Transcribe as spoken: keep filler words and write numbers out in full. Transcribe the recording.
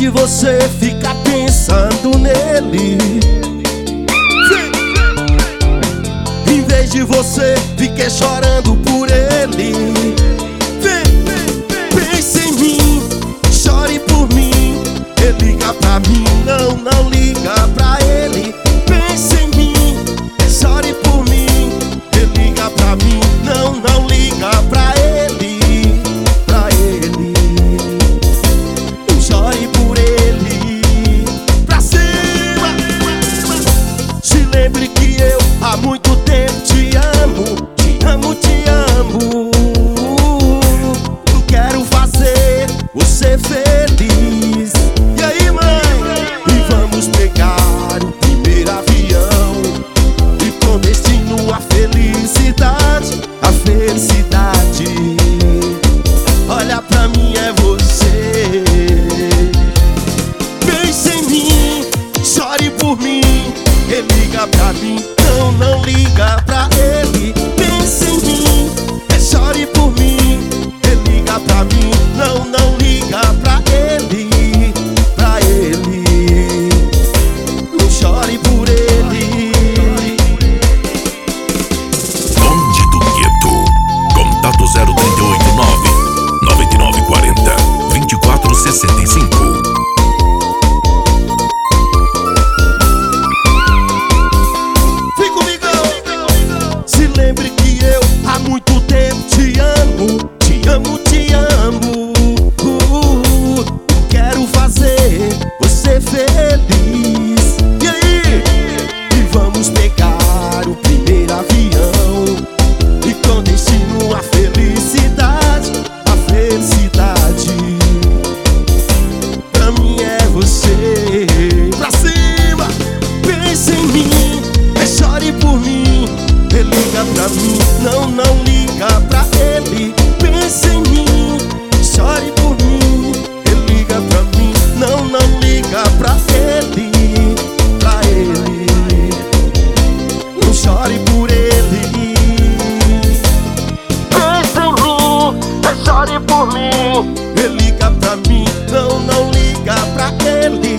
de você ficar pensando nele, em vez de você ficar chorando por ele, pense em mim, chore por mim. Ele liga pra mim, não, não liga pra ele. Pense em mim, chore por mim. Ele liga pra mim, não, não liga pra ele, pra ele. Chore por ele, pra cima. Se lembre que eu há muito tempo te amo, te amo, te amo. Eu quero fazer você feliz. E aí, mãe? E vamos pegar o primeiro avião e com destino a felicidade, a felicidade. Olha pra mim, é você. Pense em mim, chore por mim. Ele liga pra mim, não, não liga pra ele. Pense em mim, chore por mim. Ele liga pra mim, não, não liga pra ele, pra ele. Não chore por ele. Bonde do Gueto. Contato zero trinta e oito nove noventa e nove quarenta vinte e quatro sessenta e cinco. Vem comigo. Se lembre que eu há muito tempo te amo, te amo, te amo. Uh, quero fazer você feliz. E aí? E vamos pegar o primeiro avião e com destino a felicidade, a felicidade. Pra mim é você. Pra cima. Pense em mim, chore por mim. Ele liga pra mim, não, não liga pra ele. Pense em mim, chore por mim. Ele liga pra mim, não, não liga pra ele, pra ele. Não chore por ele. Pense em mim, chore por mim. Ele liga pra mim, não, não liga pra ele.